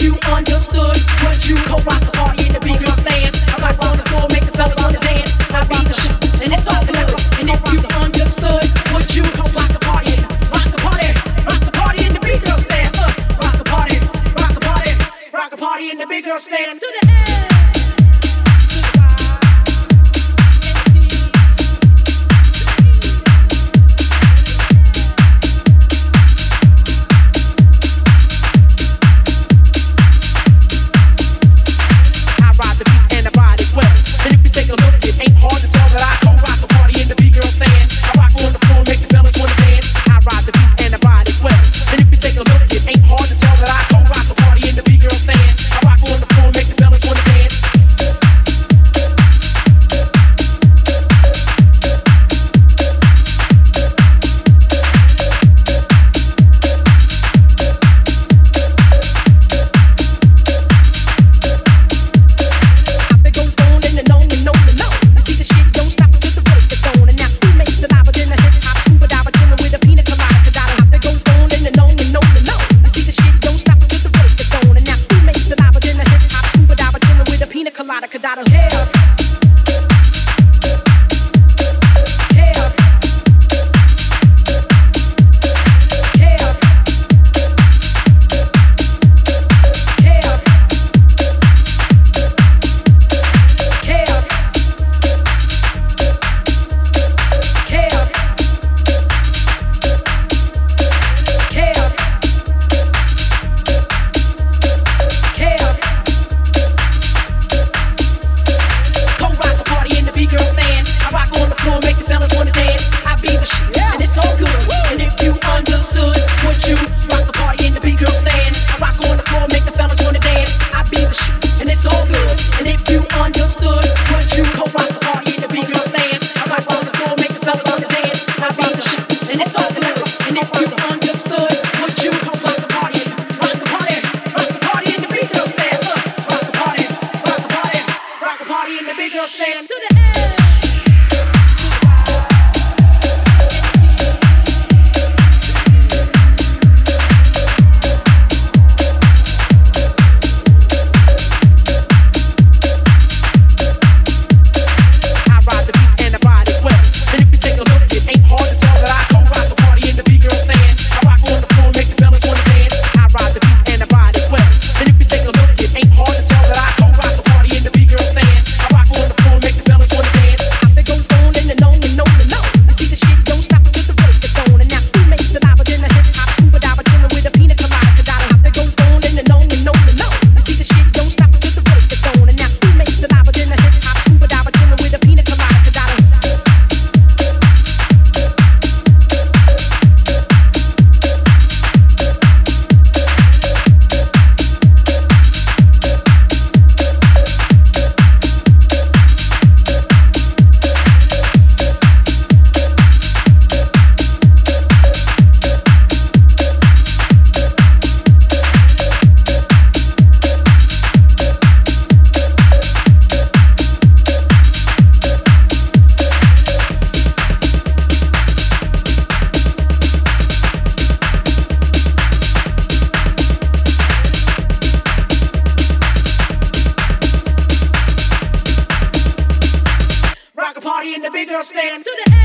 you understood, would you co-rock the party in the big girl stand? I rock on the floor, make the fellas wanna dance. I be the shit, and it's all good. And if you understood, would you co-rock the party? Rock the party, rock the party in the big girl stand. Rock the party, rock the party, rock the party in the big girl stand. To the end. In the big girl stand to the